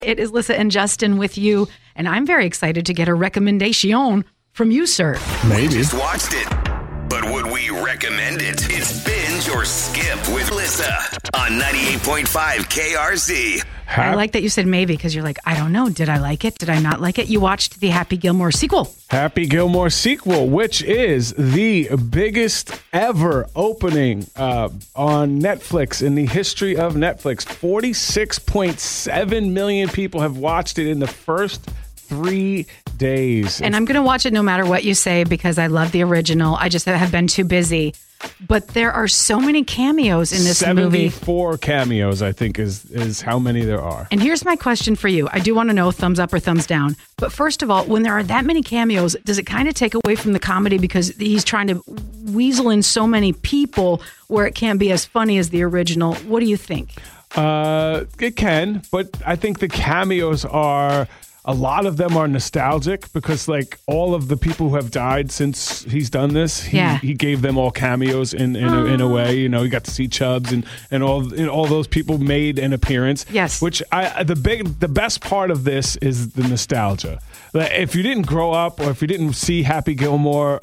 It is Lissa and Justin with you, and I'm very excited to get a recommendation from you, sir. Maybe. We just watched it, but would we recommend it? It's Binge or Skip with Lissa on 98.5 KRZ. I like that you said maybe because you're like, I don't know. Did I like it? Did I not like it? You watched the Happy Gilmore sequel. Happy Gilmore sequel, which is the biggest ever opening on Netflix in the history of Netflix. 46.7 million people have watched it in the first 3 days. And I'm going to watch it no matter what you say because I love the original. I just have been too busy. But there are so many cameos in this movie. 74 cameos, I think, is how many there are. And here's my question for you. I do want to know thumbs up or thumbs down. But first of all, when there are that many cameos, does it kind of take away from the comedy because he's trying to weasel in so many people where it can't be as funny as the original? What do you think? It can, but I think the cameos are... A lot of them are nostalgic because, like, all of the people who have died since he's done this, he gave them all cameos in a way. You know, you got to see Chubbs and all those people made an appearance. Yes, which the best part of this is the nostalgia. Like, if you didn't grow up or if you didn't see Happy Gilmore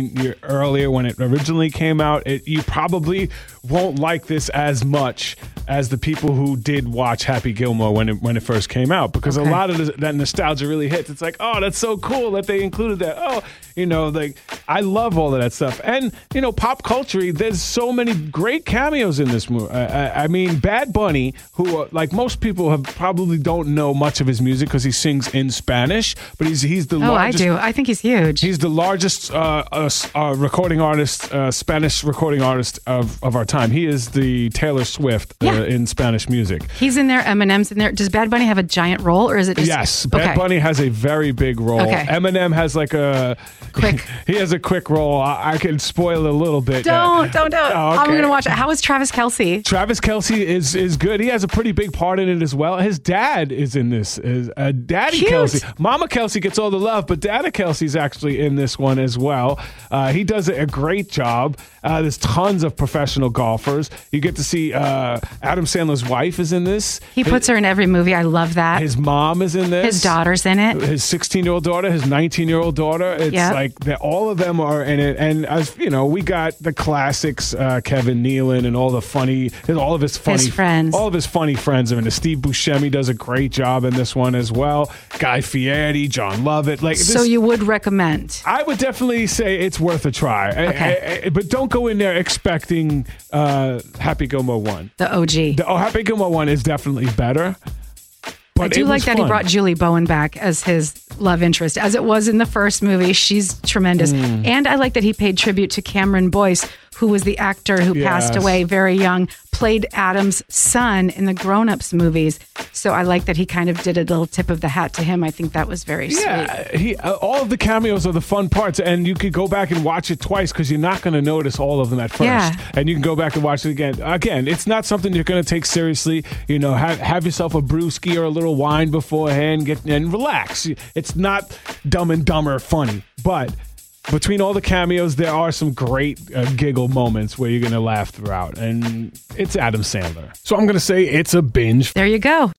earlier when it originally came out, you probably won't like this as much as the people who did watch Happy Gilmore when it first came out, because a lot of that nostalgia really hits. It's like, oh, that's so cool that they included that. Oh, like, I love all of that stuff. And, pop culture, there's so many great cameos in this movie. I mean, Bad Bunny, who, like, most people probably don't know much of his music because he sings in Spanish, but he's the largest. I do. I think he's huge. He's the largest recording artist, Spanish recording artist of our time. He is the Taylor Swift in Spanish music. He's in there. Eminem's in there. Does Bad Bunny have a giant role, or is it just... Yes, Bad Bunny has a very big role. Okay. Eminem has like a... Quick. He has a quick role. I can spoil it a little bit. Don't. Oh, okay. I'm going to watch it. How is Travis Kelce? Travis Kelce is good. He has a pretty big part in it as well. His dad is in this. Daddy Cute. Kelce. Mama Kelce gets all the love, but Dada Kelce's actually in this one as well. He does a great job. There's tons of professional golfers. You get to see Adam Sandler's wife is in this. He puts her in every movie. I love that. His mom is in this. His daughter's in it. His 16-year-old daughter, his 19-year-old daughter. It's like all of them are in it. And as you know, we got the classics, Kevin Nealon and all of his friends. All of his funny friends are in it. Steve Buscemi does a great job in this one as well. Guy Fieri, John Lovett. So you would recommend? I would definitely say it's worth a try. Okay. But don't go in there expecting Happy Gilmore 1. The OG. Happy Gilmore 1 is definitely better. I do like that he brought Julie Bowen back as his love interest, as it was in the first movie. She's tremendous. And I like that he paid tribute to Cameron Boyce, who was the actor who passed away very young, played Adam's son in the Grown Ups movies. So I like that he kind of did a little tip of the hat to him. I think that was very sweet. Yeah, all of the cameos are the fun parts, and you could go back and watch it twice because you're not going to notice all of them at first. Yeah. And you can go back and watch it again. Again, it's not something you're going to take seriously. Have yourself a brewski or a little wine beforehand, and relax. It's not Dumb and Dumber funny, but between all the cameos, there are some great giggle moments where you're going to laugh throughout. And it's Adam Sandler. So I'm going to say it's a binge. There you go.